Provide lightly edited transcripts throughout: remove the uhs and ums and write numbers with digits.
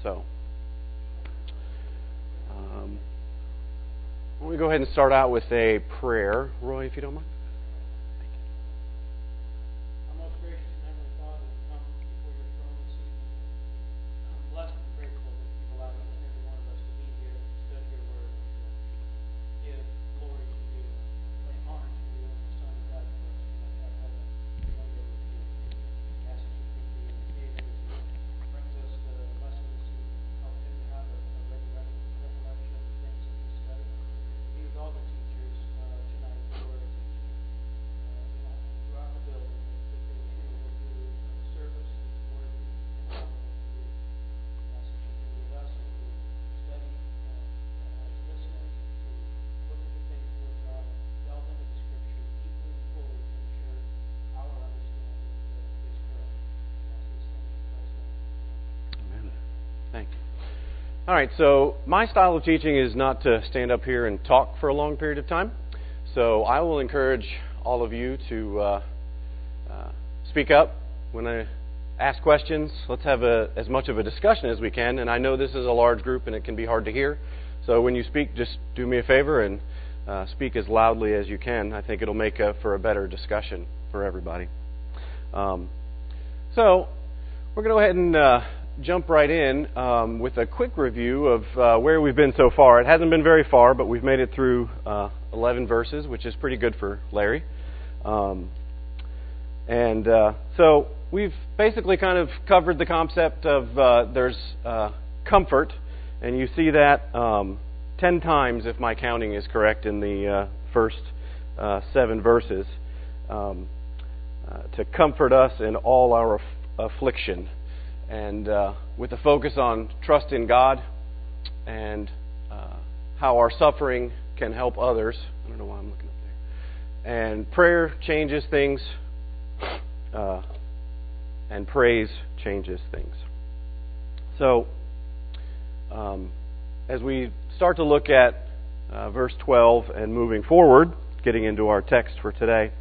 So, why don't we go ahead and start out with a prayer. Roy, if you don't mind. All right, so my style of teaching is not to stand up here and talk for a long period of time. So I will encourage all of you to speak up when I ask questions. Let's have as much of a discussion as we can. And I know this is a large group and it can be hard to hear. So when you speak, just do me a favor and speak as loudly as you can. I think it'll make for a better discussion for everybody. So we're going to go ahead and jump right in with a quick review of where we've been so far. It hasn't been very far, but we've made it through 11 verses, which is pretty good for Larry. So we've basically kind of covered the concept of there's comfort, and you see that 10 times, if my counting is correct, in the first 7 verses, to comfort us in all our affliction. And with a focus on trust in God and how our suffering can help others. I don't know why I'm looking up there. And prayer changes things, and praise changes things. So, as we start to look at verse 12 and moving forward, getting into our text for today,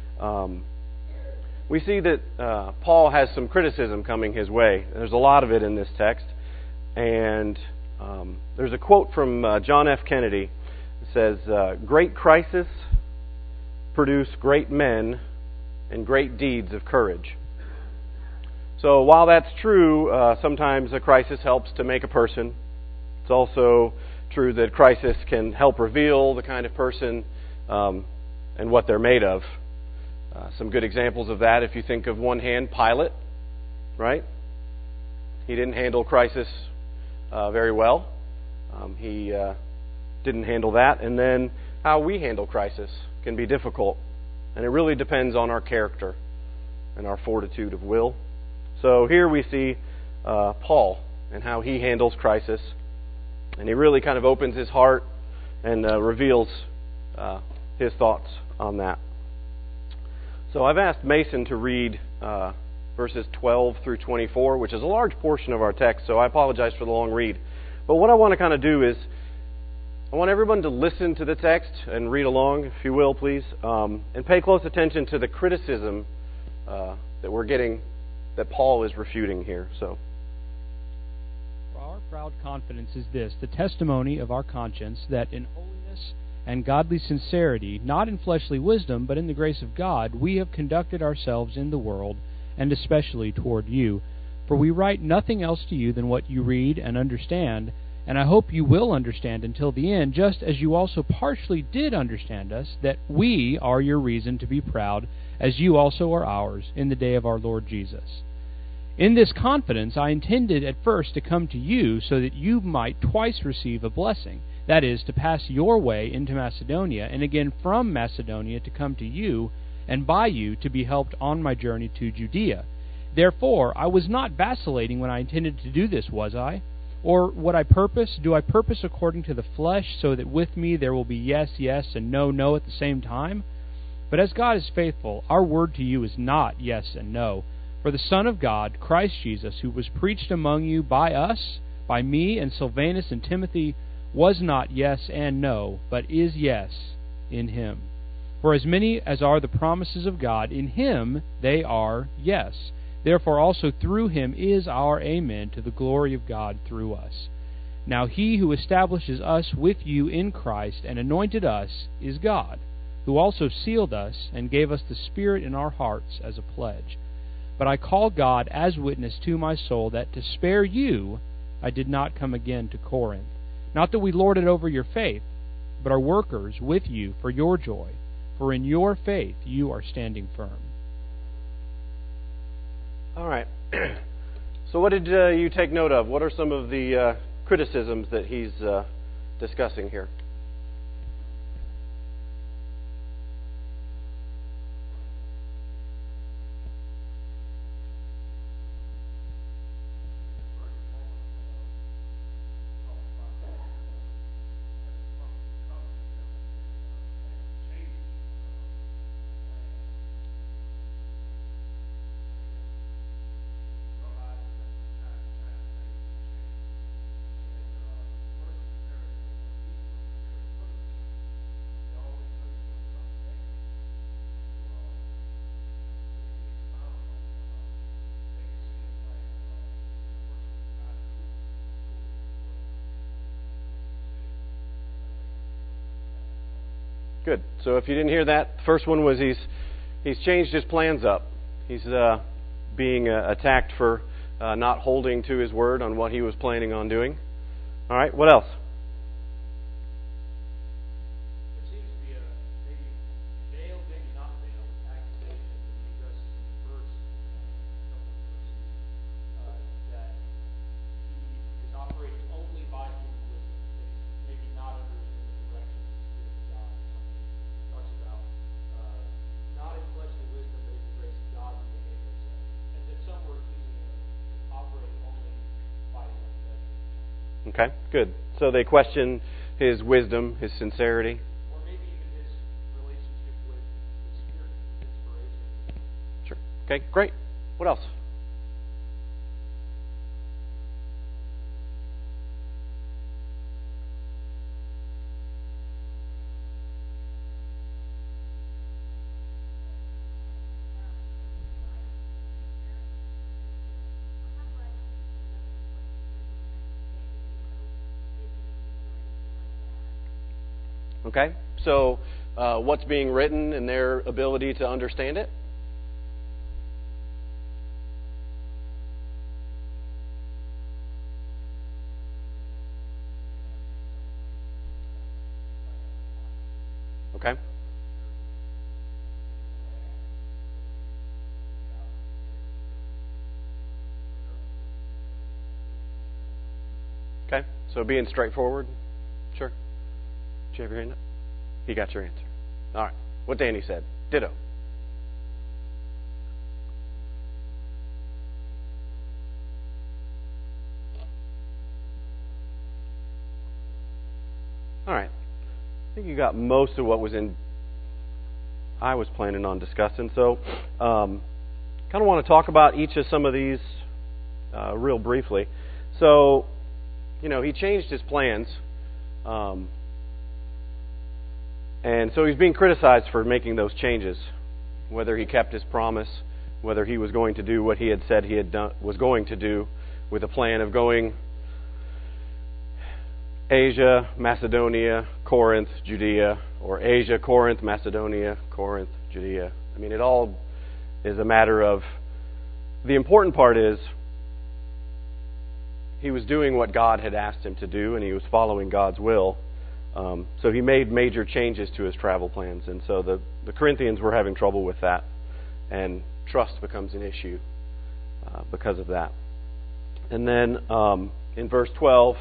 we see that Paul has some criticism coming his way. There's a lot of it in this text. And there's a quote from John F. Kennedy. It says, "Great crises produce great men and great deeds of courage." So while that's true, sometimes a crisis helps to make a person. It's also true that crisis can help reveal the kind of person and what they're made of. Some good examples of that, if you think of one hand, Pilate, right? He didn't handle crisis very well. He didn't handle that. And then how we handle crisis can be difficult. And it really depends on our character and our fortitude of will. So here we see Paul and how he handles crisis. And he really kind of opens his heart and reveals his thoughts on that. So I've asked Mason to read verses 12 through 24, which is a large portion of our text, so I apologize for the long read. But what I want to kind of do is, I want everyone to listen to the text and read along, if you will, please, and pay close attention to the criticism that we're getting, that Paul is refuting here. So, "For our proud confidence is this, the testimony of our conscience, that in holiness and godly sincerity, not in fleshly wisdom, but in the grace of God, we have conducted ourselves in the world, and especially toward you. For we write nothing else to you than what you read and understand, and I hope you will understand until the end, just as you also partially did understand us, that we are your reason to be proud, as you also are ours, in the day of our Lord Jesus. In this confidence I intended at first to come to you, so that you might twice receive a blessing, that is, to pass your way into Macedonia, and again from Macedonia to come to you, and by you to be helped on my journey to Judea. Therefore I was not vacillating when I intended to do this, was I? Or what I purpose, do I purpose according to the flesh, so that with me there will be yes, yes, and no, no at the same time? But as God is faithful, our word to you is not yes and no. For the Son of God, Christ Jesus, who was preached among you by us, by me and Silvanus and Timothy, was not yes and no, but is yes in him. For as many as are the promises of God, in him they are yes. Therefore also through him is our amen to the glory of God through us. Now he who establishes us with you in Christ and anointed us is God, who also sealed us and gave us the Spirit in our hearts as a pledge. But I call God as witness to my soul that to spare you I did not come again to Corinth. Not that we lord it over your faith, but are workers with you for your joy, for in your faith you are standing firm. All right. So what did you take note of? What are some of the criticisms that he's discussing here? Good. So if you didn't hear that, the first one was he's changed his plans up. He's being attacked for not holding to his word on what he was planning on doing. All right. What else? There seems to be a maybe veiled, maybe not veiled accusation that he addresses in the first that he is operating only by human wisdom, that he's maybe not under the direction of the Spirit of God. Talks about not in fleshly wisdom, but in the grace of God who behaved himself. As if some were accusing him of operating only by his own judgment. Okay. Good. So they question his wisdom, his sincerity. Or maybe even his relationship with the Spirit, inspiration. Sure. Okay. Great. What else? Okay, so what's being written and their ability to understand it? Okay. Okay, so being straightforward. Sure. Did you have your hand up? He got your answer. All right. What Danny said. Ditto. All right. I think you got most of what I was planning on discussing. So, kind of want to talk about each of some of these real briefly. So, he changed his plans. And so he's being criticized for making those changes, whether he kept his promise, whether he was going to do what he had said was going to do, with a plan of going Asia, Macedonia, Corinth, Judea, or Asia, Corinth, Macedonia, Corinth, Judea. I mean, it all is a matter of, the important part is he was doing what God had asked him to do, and he was following God's will. So he made major changes to his travel plans, and so the Corinthians were having trouble with that, and trust becomes an issue because of that. And then in verse 12,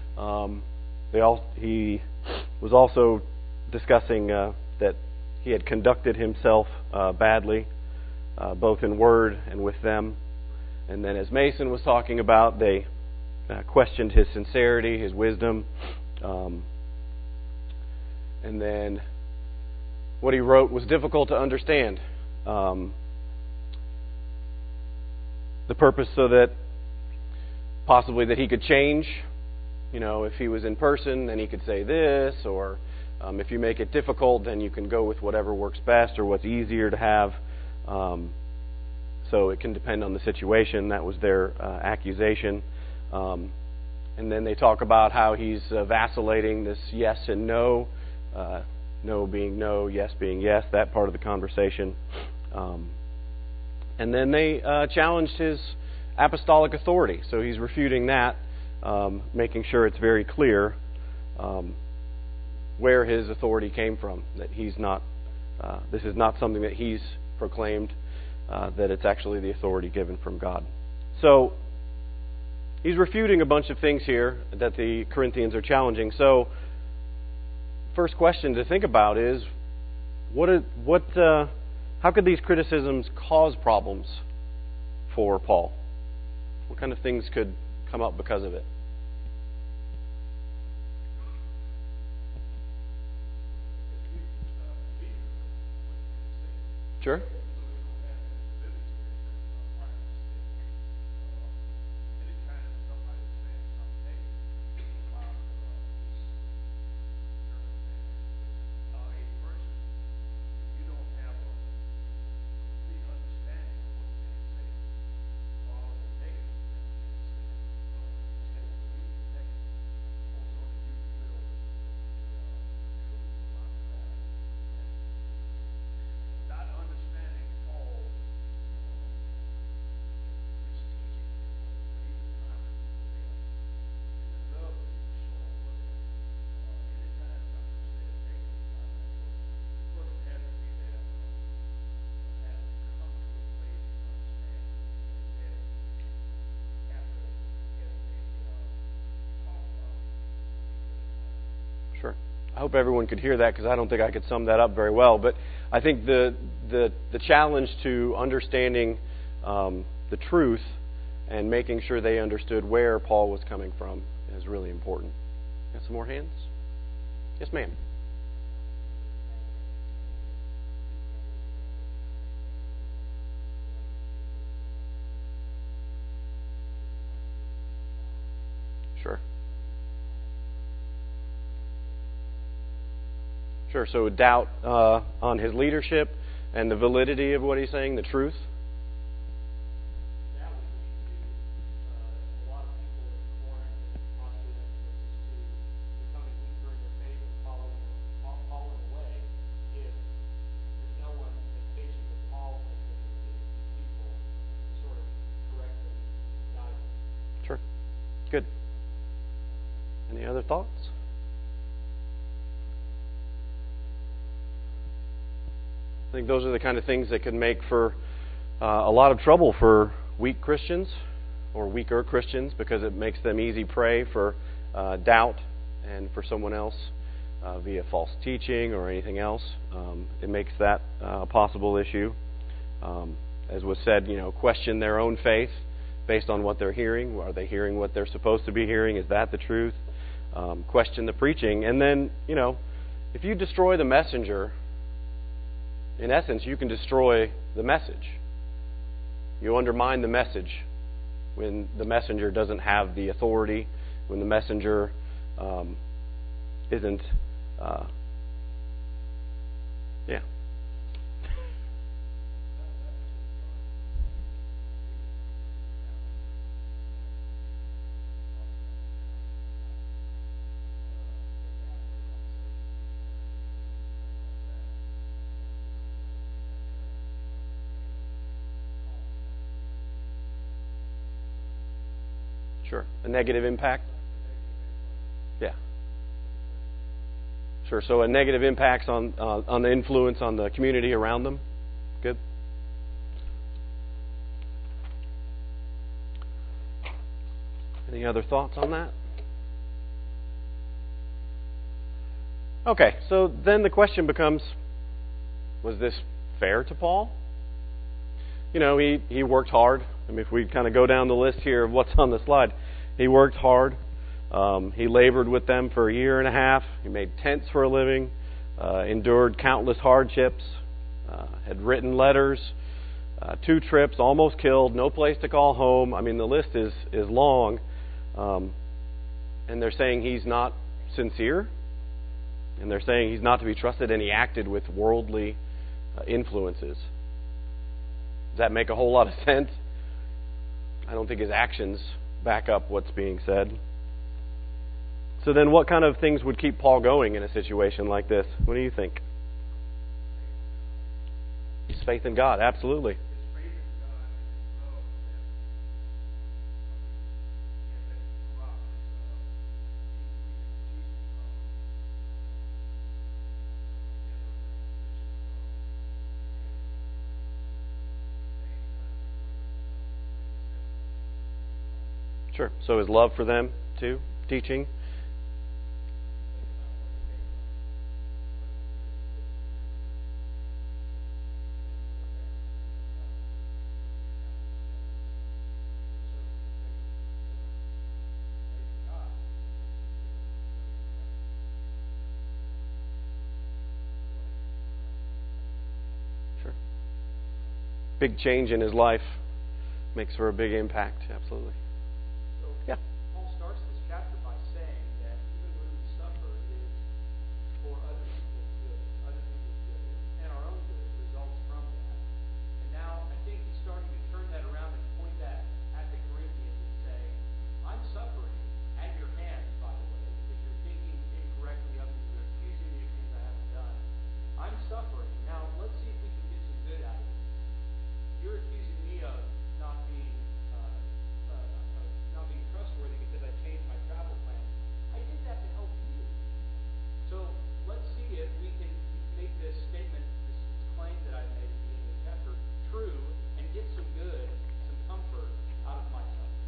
he was also discussing that he had conducted himself badly, both in word and with them. And then as Mason was talking about, they questioned his sincerity, his wisdom. And then what he wrote was difficult to understand. The purpose so that possibly that he could change. If he was in person, then he could say this, or if you make it difficult, then you can go with whatever works best or what's easier to have. So it can depend on the situation. That was their accusation. And then they talk about how he's vacillating, this yes and no, no being no, yes being yes, that part of the conversation. And then they challenged his apostolic authority. So he's refuting that, making sure it's very clear where his authority came from, that he's not, this is not something that he's proclaimed, that it's actually the authority given from God. So he's refuting a bunch of things here that the Corinthians are challenging. So first question to think about is, how could these criticisms cause problems for Paul? What kind of things could come up because of it? Sure. Sure. I hope everyone could hear that, because I don't think I could sum that up very well. But I think the challenge to understanding the truth and making sure they understood where Paul was coming from is really important. Got some more hands? Yes, ma'am. Sure. Sure. So doubt on his leadership and the validity of what he's saying, the truth. That would lead to a lot of people in Corinth and possibly Ephesus to becoming weaker in their faith and falling away if there's no one as patient as Paul has been with these people to sort of correct them, guide them. Sure. Good. Any other thoughts? I think those are the kind of things that could make for a lot of trouble for weak Christians or weaker Christians, because it makes them easy prey for doubt and for someone else via false teaching or anything else. It makes that a possible issue. As was said, question their own faith based on what they're hearing. Are they hearing what they're supposed to be hearing? Is that the truth? Question the preaching. And then, if you destroy the messenger, in essence, you can destroy the message. You undermine the message when the messenger doesn't have the authority, when the messenger isn't, yeah. Sure. A negative impact? Yeah. Sure. So a negative impacts on the influence on the community around them? Good. Any other thoughts on that? Okay, so then the question becomes, was this fair to Paul? He worked hard. If we kind of go down the list here of what's on the slide, he worked hard. He labored with them for a year and a half. He made tents for a living, endured countless hardships, had written letters, 2 trips, almost killed, no place to call home. The list is long. And they're saying he's not sincere. And they're saying he's not to be trusted, and he acted with worldly influences. Does that make a whole lot of sense? I don't think his actions back up what's being said. So then what kind of things would keep Paul going in a situation like this? What do you think? His faith in God, absolutely. Sure. So his love for them too, teaching. Sure. Big change in his life makes for a big impact, absolutely. Yeah. Paul starts this chapter by saying that even when we suffer, it is for other people's good, and our own good results from that. And now I think he's starting to turn that around and point that at the Corinthians and say, I'm suffering at your hands, by the way, because you're thinking incorrectly of me, you're accusing me of things I haven't done. I'm suffering. Now let's see if we can get some good out of it. You're accusing me of not being trustworthy because I changed my travel plans. I did that to help you. So let's see if we can make this statement, this claim that I made at the beginning of the chapter, true and get some good, some comfort out of my suffering.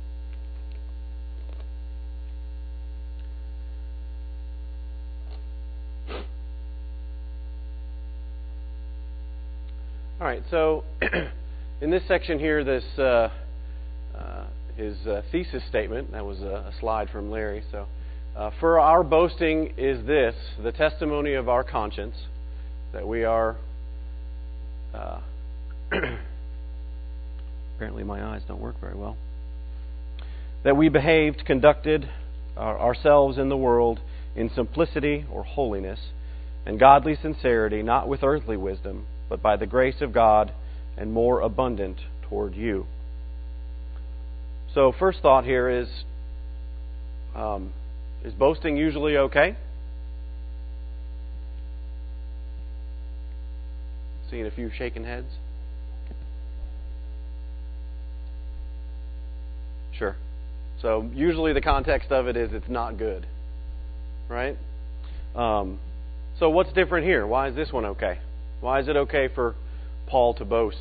All right, so in this section here, this his thesis statement, that was a slide from Larry. So, for our boasting is this, the testimony of our conscience, that we are, apparently my eyes don't work very well, that we conducted ourselves in the world in simplicity or holiness and godly sincerity, not with earthly wisdom, but by the grace of God and more abundant toward you. So first thought here is boasting usually okay? Seeing a few shaking heads. Sure. So usually the context of it is it's not good. Right? So what's different here? Why is this one okay? Why is it okay for Paul to boast?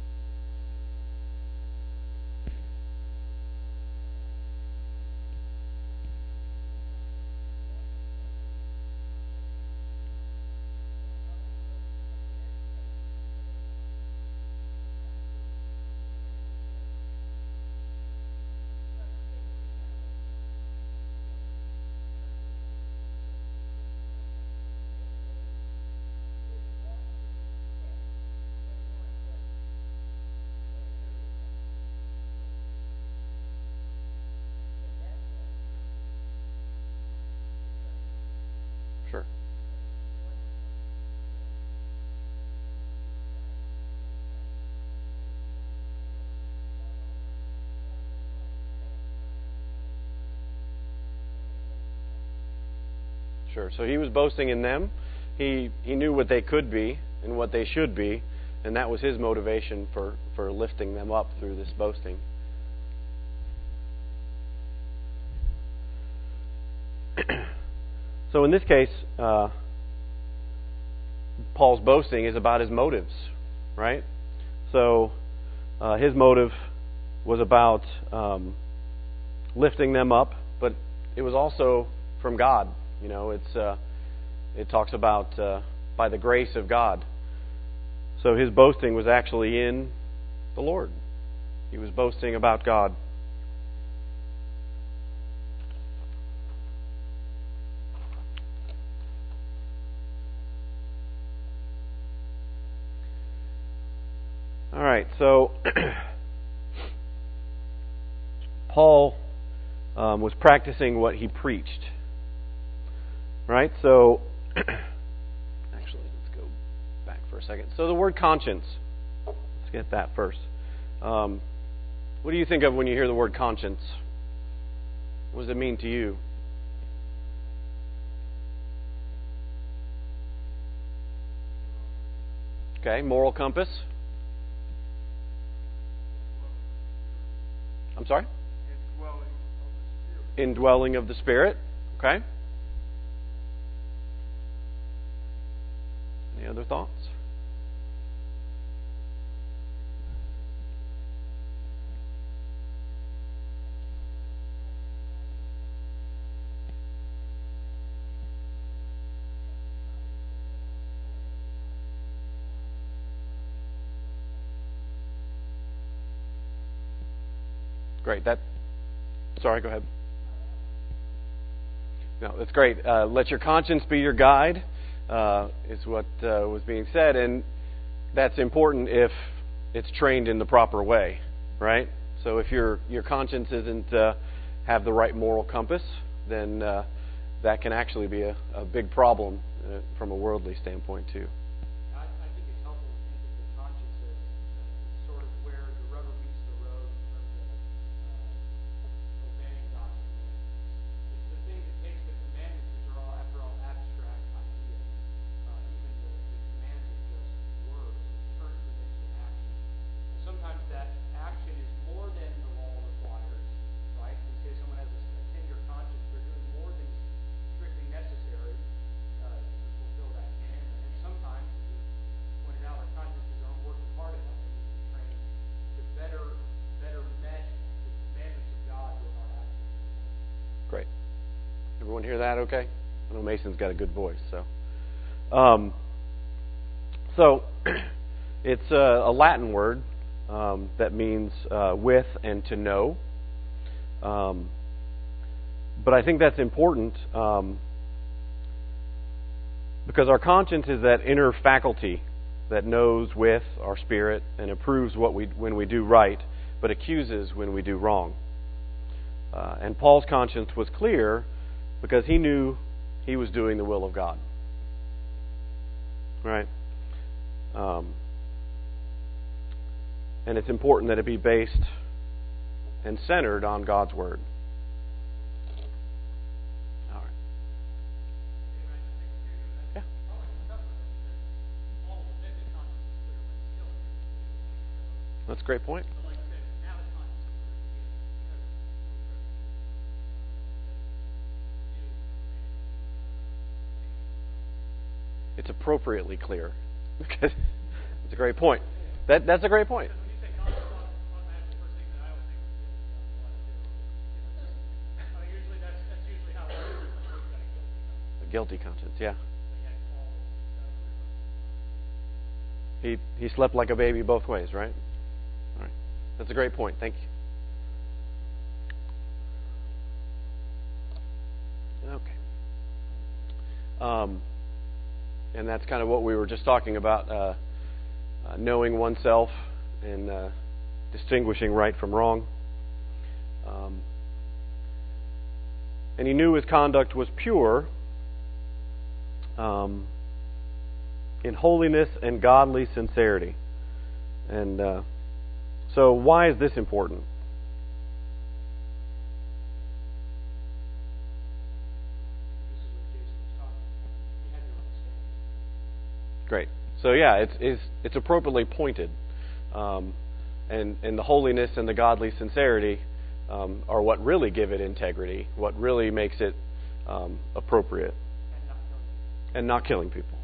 Sure. Sure. So he was boasting in them. He knew what they could be and what they should be, and that was his motivation for lifting them up through this boasting. So in this case, Paul's boasting is about his motives, right? So his motive was about lifting them up, but it was also from God. You know, it talks about by the grace of God. So his boasting was actually in the Lord. He was boasting about God. All right, so Paul was practicing what he preached. Right? So, actually, let's go back for a second. So the word conscience, let's get that first. What do you think of when you hear the word conscience? What does it mean to you? Okay, moral compass. I'm sorry? Indwelling of the Spirit. Okay. Any other thoughts? Great. Sorry, go ahead. No, that's great. Let your conscience be your guide, is what was being said, and that's important if it's trained in the proper way, right? So if your conscience isn't have the right moral compass, then that can actually be a big problem from a worldly standpoint too. I think it's helpful to think of the conscience as sort of where the rubber meets the road in terms of obeying God's commandments. It's the thing that takes the commandments, which are all, after all, abstract ideas. Even the commands are just words, and turns them into action. And sometimes that action is more than the law requires, right? When you say someone has a tender conscience, they're doing more than strictly necessary to fulfill that commandment. And sometimes, as you pointed out, our consciences aren't working hard enough, and we need to be trained to better mesh the commandments of God with our actions. Great. Everyone hear that okay? I know Mason's got a good voice, so. It's a Latin word that means with and to know. But I think that's important because our conscience is that inner faculty that knows with our spirit and approves when we do right, but accuses when we do wrong. And Paul's conscience was clear because he knew he was doing the will of God. Right? And it's important that it be based and centered on God's Word. All right. Yeah. That's a great point. It's appropriately clear. It's a great point. That's a great point. A guilty conscience, yeah. He slept like a baby both ways, right? All right. That's a great point. Thank you. Okay. And that's kind of what we were just talking about, knowing oneself and distinguishing right from wrong. And he knew his conduct was pure in holiness and godly sincerity. And so why is this important? Great. So yeah, it's appropriately pointed, and the holiness and the godly sincerity are what really give it integrity, what really makes it appropriate, and not killing people.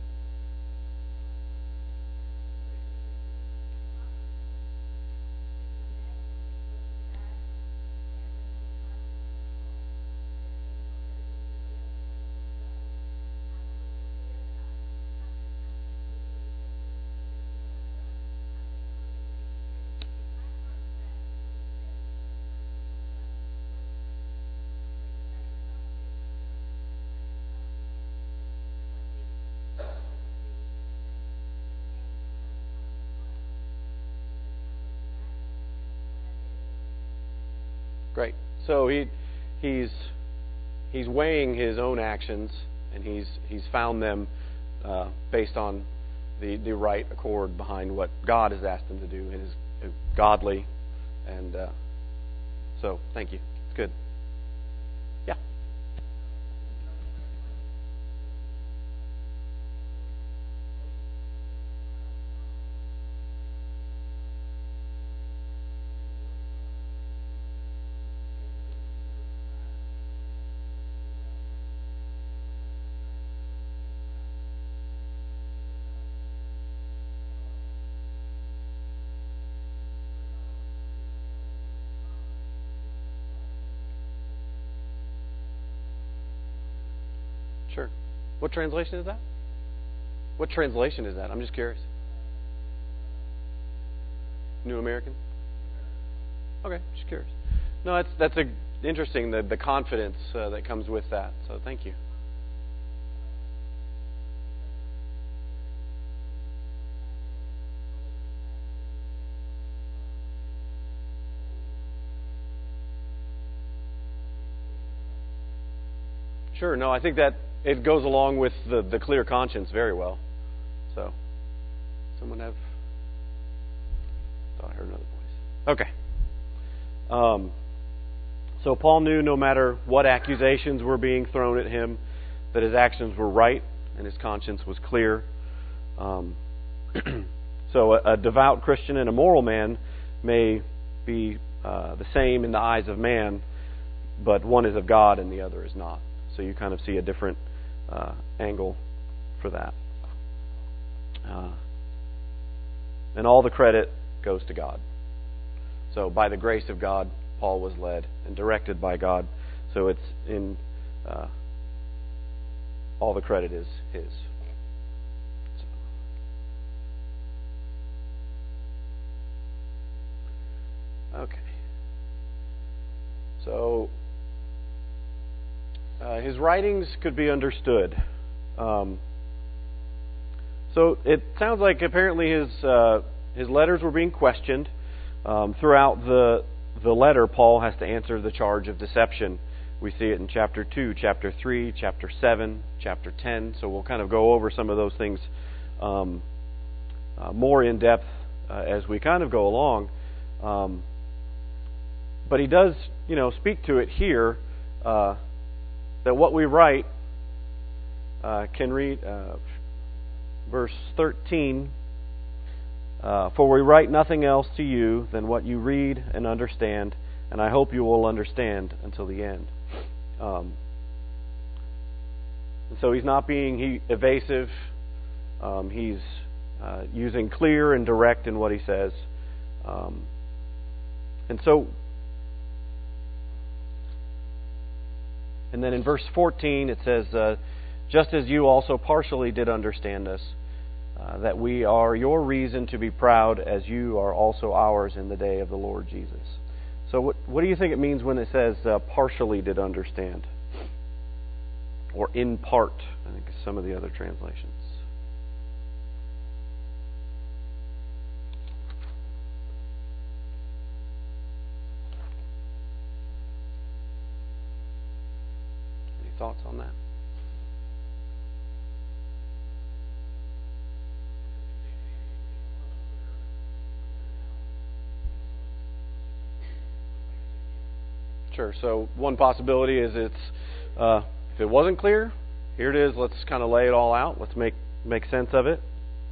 Great. So he's weighing his own actions, and he's found them based on the right accord behind what God has asked him to do godly. And so, thank you. It's good. Yeah. Sure. What translation is that? What translation is that? I'm just curious. New American? Okay, just curious. No, that's interesting, the confidence that comes with that. So thank you. Sure. No, I think that it goes along with the clear conscience very well. So, someone have? Thought I heard another voice. Okay. So Paul knew no matter what accusations were being thrown at him, that his actions were right and his conscience was clear. So a devout Christian and a moral man may be the same in the eyes of man, but one is of God and the other is not. So you kind of see a different angle for that. And all the credit goes to God. So by the grace of God, Paul was led and directed by God. So it's in all the credit is his. Okay. So his writings could be understood. So it sounds like apparently his letters were being questioned. Throughout the letter, Paul has to answer the charge of deception. We see it in chapter 2, chapter 3, chapter 7, chapter 10. So we'll kind of go over some of those things more in depth as we kind of go along. But he does, speak to it here that what we write can read verse 13. For we write nothing else to you than what you read and understand, and I hope you will understand until the end. And so he's not being evasive. He's using clear and direct in what he says. And then in verse 14 it says, just as you also partially did understand us, that we are your reason to be proud, as you are also ours in the day of the Lord Jesus. So what do you think it means when it says partially did understand? Or in part, I think is some of the other translations. Any thoughts on that? Sure. So one possibility is it's if it wasn't clear, here it is. Let's kind of lay it all out. Let's make sense of it.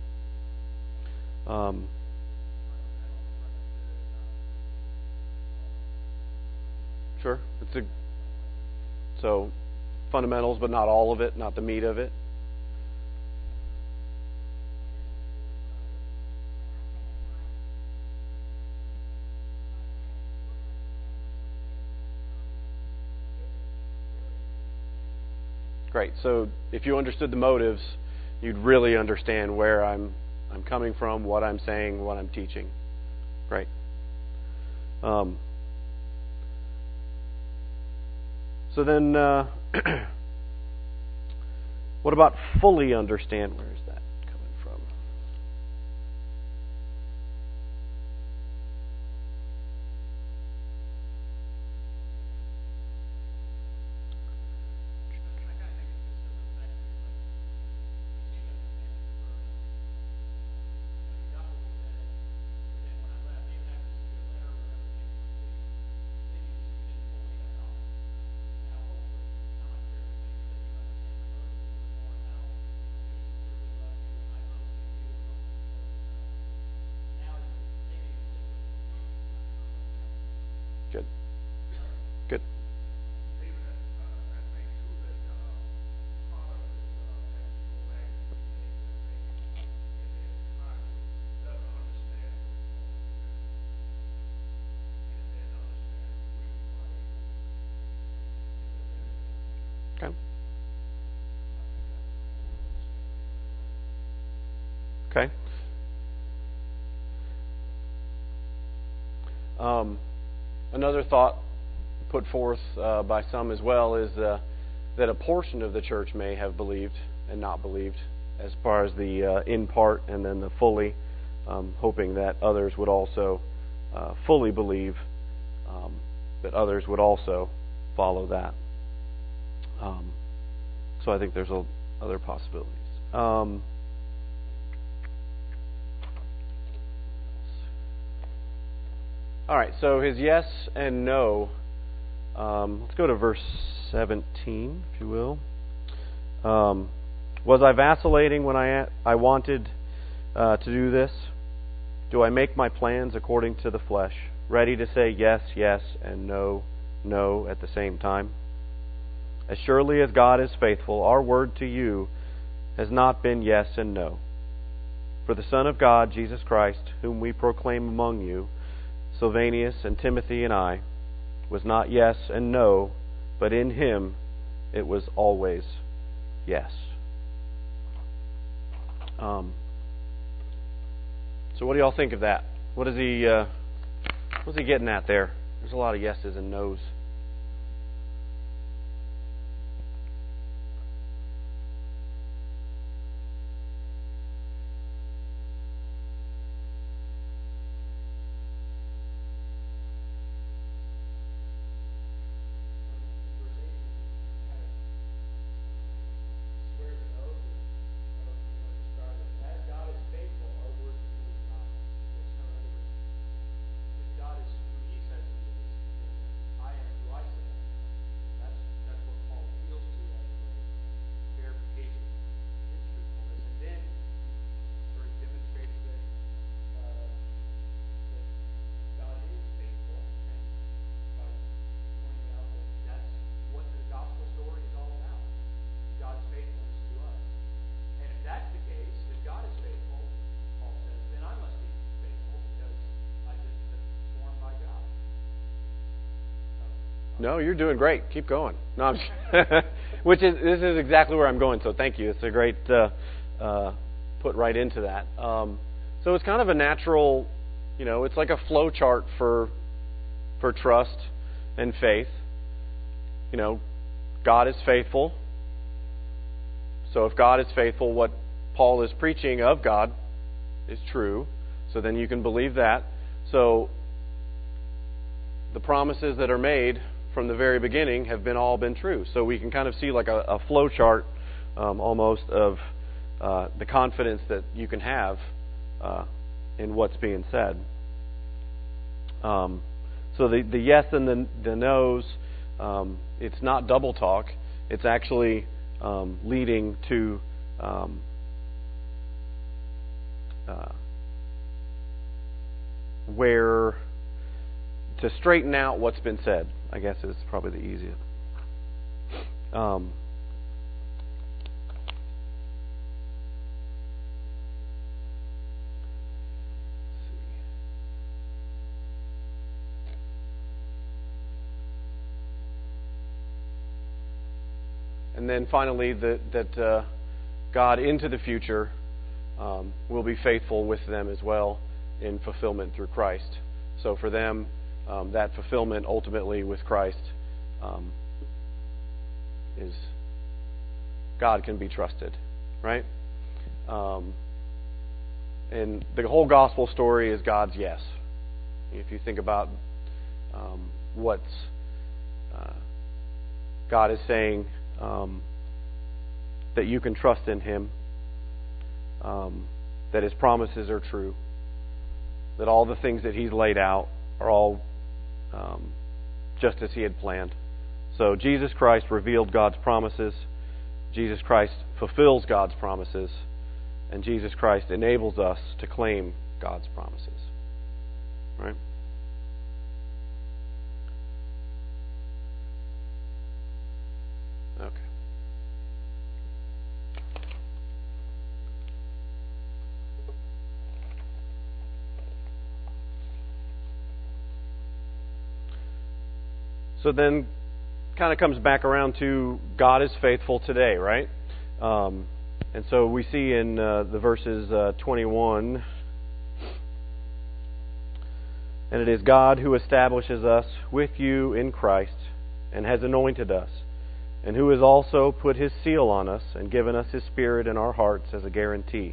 Sure. So fundamentals, but not all of it, not the meat of it. Great. So if you understood the motives, you'd really understand where I'm coming from, what I'm saying, what I'm teaching. Great. So then, what about fully understand? Where is that coming from? Good. Good. Okay. Okay. Another thought put forth by some as well is that a portion of the church may have believed and not believed, as far as the in part and then the fully, hoping that others would also fully believe, that others would also follow that. So I think there's other possibilities. All right, so his yes and no. Let's go to verse 17, if you will. Was I vacillating when I wanted to do this? Do I make my plans according to the flesh, ready to say yes, yes, and no, no at the same time? As surely as God is faithful, our word to you has not been yes and no. For the Son of God, Jesus Christ, whom we proclaim among you, Silvanus and Timothy and I, was not yes and no, but in him it was always yes. So what do y'all think of that? What's he getting at there? There's a lot of yeses and nos. No, you're doing great. Keep going. No, I'm this is exactly where I'm going. So thank you. It's a great put right into that. So it's kind of a natural, it's like a flow chart for trust and faith. God is faithful. So if God is faithful, what Paul is preaching of God is true. So then you can believe that. So the promises that are made from the very beginning have all been true. So we can kind of see like a flow chart almost of the confidence that you can have in what's being said. So the yes and the no's, it's not double talk. It's actually leading to where to straighten out what's been said, I guess, is probably the easiest. And then finally, that God into the future will be faithful with them as well in fulfillment through Christ. So for them, that fulfillment ultimately with Christ is God can be trusted, right? And the whole gospel story is God's yes. If you think about what God is saying, that you can trust in Him, that His promises are true, that all the things that He's laid out are all just as He had planned. So Jesus Christ revealed God's promises, Jesus Christ fulfills God's promises, and Jesus Christ enables us to claim God's promises. Right? So then, kind of comes back around to God is faithful today, right? And so we see in the verses 21, and it is God who establishes us with you in Christ and has anointed us, and who has also put His seal on us and given us His Spirit in our hearts as a guarantee.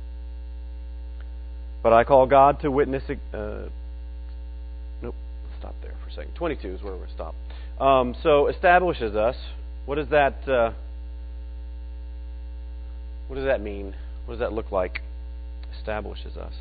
But I call God to witness... stop there for a second. 22 is where we're stopped. So establishes us. What does that mean? What does that look like? Establishes us.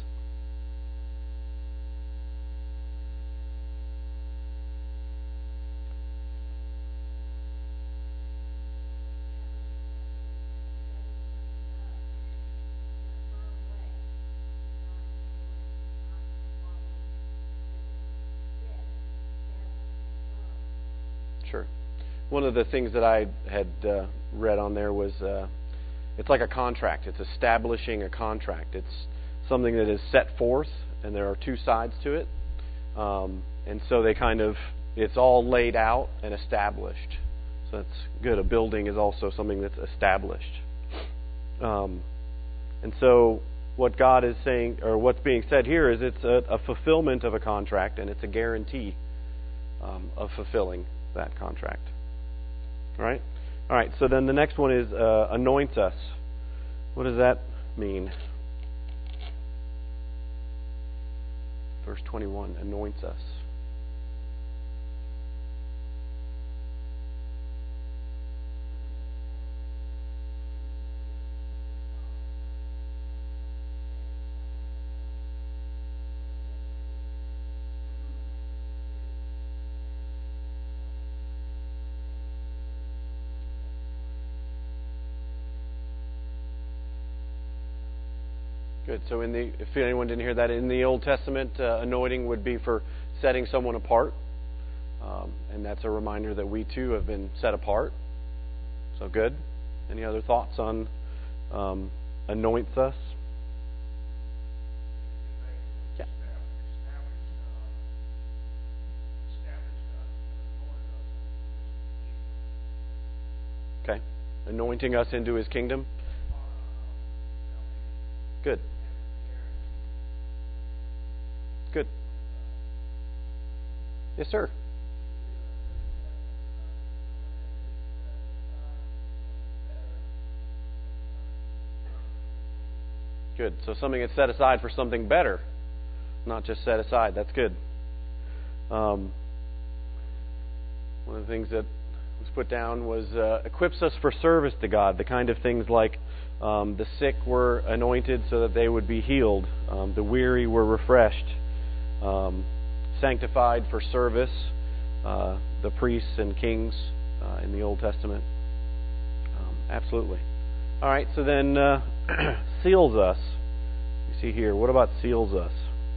Sure. One of the things that I had read on there was it's like a contract. It's establishing a contract. It's something that is set forth, and there are two sides to it. And so they it's all laid out and established. So that's good. A building is also something that's established. And so what God is saying, or what's being said here, is it's a fulfillment of a contract, and it's a guarantee of fulfilling that contract. All right? All right, so then the next one is anoints us. What does that mean? Verse 21, anoints us. Good. So if anyone didn't hear that, in the Old Testament, anointing would be for setting someone apart. And that's a reminder that we too have been set apart. So good. Any other thoughts on anoints us? Yeah. Okay. Anointing us into His kingdom. Good. Good. Yes, sir. Good. So something that's set aside for something better, not just set aside. That's good. One of the things that was put down was equips us for service to God. The kind of things like the sick were anointed so that they would be healed. The weary were refreshed. Sanctified for service. The priests and kings in the Old Testament. Absolutely. All right, so then seals us. You see here, what about seals us?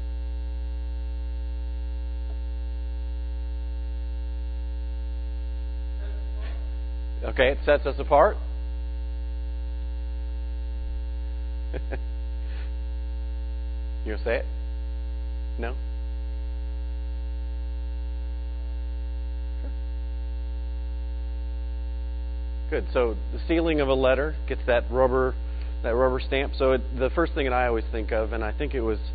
Okay, it sets us apart. You gonna say it? No? Sure. Good. So the sealing of a letter gets that rubber stamp. So the first thing that I always think of, and I think it was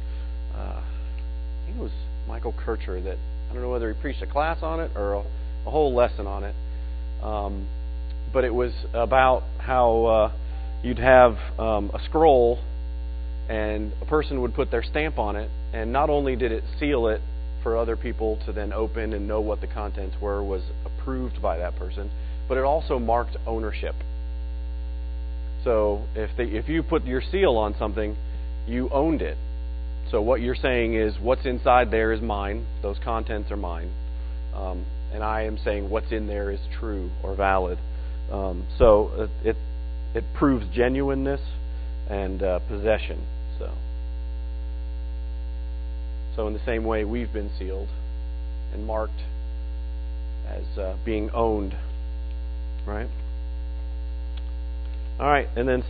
Michael Kircher that, I don't know whether he preached a class on it or a whole lesson on it, but it was about how you'd have a scroll, and a person would put their stamp on it, and not only did it seal it for other people to then open and know what the contents were, was approved by that person, but it also marked ownership. So if you put your seal on something, you owned it. So what you're saying is, what's inside there is mine, those contents are mine, and I am saying what's in there is true or valid. So it proves genuineness and possession. So in the same way, we've been sealed and marked as being owned, right? All right, and then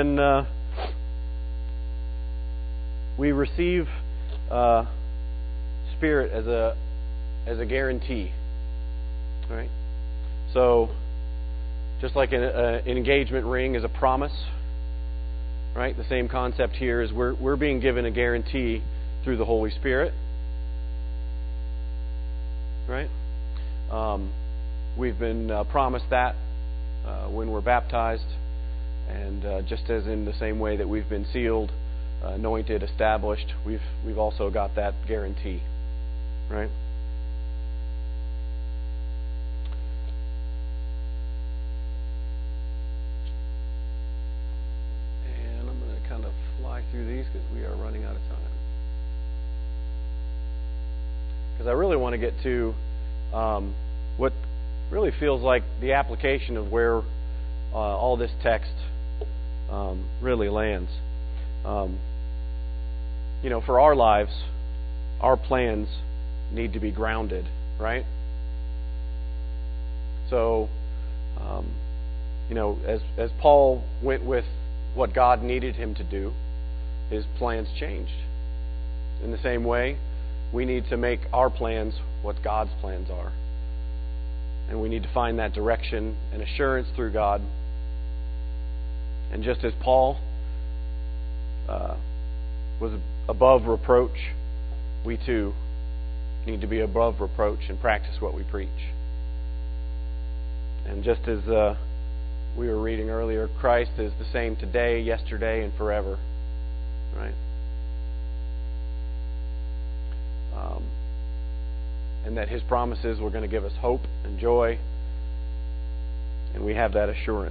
we receive Spirit as a guarantee. Right? So, just like an engagement ring is a promise, right? The same concept here is we're being given a guarantee through the Holy Spirit, right? We've been promised that when we're baptized, and just as in the same way that we've been sealed, anointed, established, we've also got that guarantee, right? And I'm going to kind of fly through these because we are running out of time. Because I really want to get to what really feels like the application of where all this text really lands. For our lives, our plans need to be grounded, right? So, as Paul went with what God needed him to do, his plans changed. In the same way, we need to make our plans what God's plans are. And we need to find that direction and assurance through God. And just as Paul was above reproach, we too need to be above reproach and practice what we preach. And just as we were reading earlier, Christ is the same today, yesterday, and forever. Right? And that His promises were going to give us hope and joy, and we have that assurance.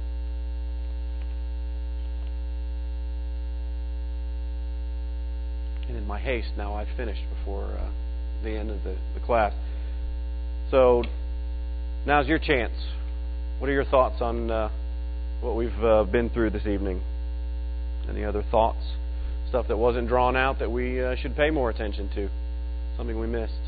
And in my haste, now I've finished before the end of the class. So now's your chance. What are your thoughts on what we've been through this evening? Any other thoughts? Stuff that wasn't drawn out that we should pay more attention to? Something we missed?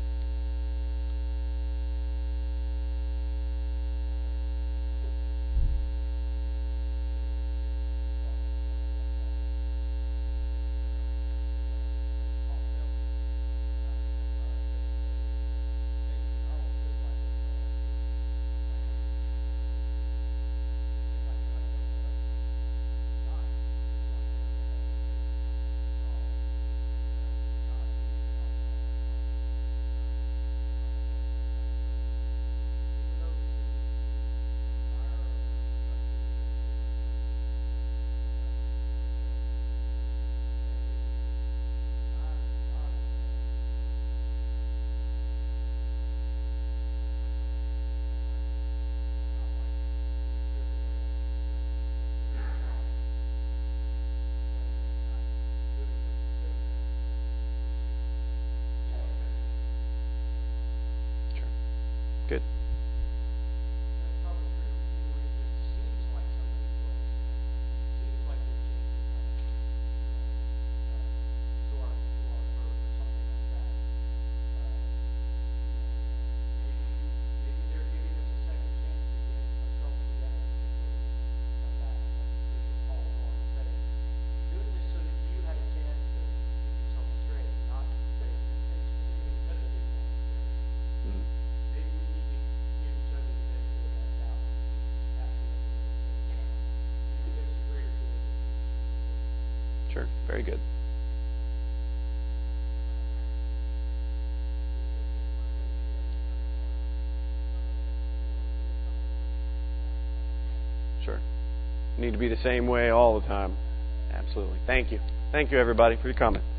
Good. Sure. Very good. Sure. Need to be the same way all the time. Absolutely. Thank you. Thank you, everybody, for your comment.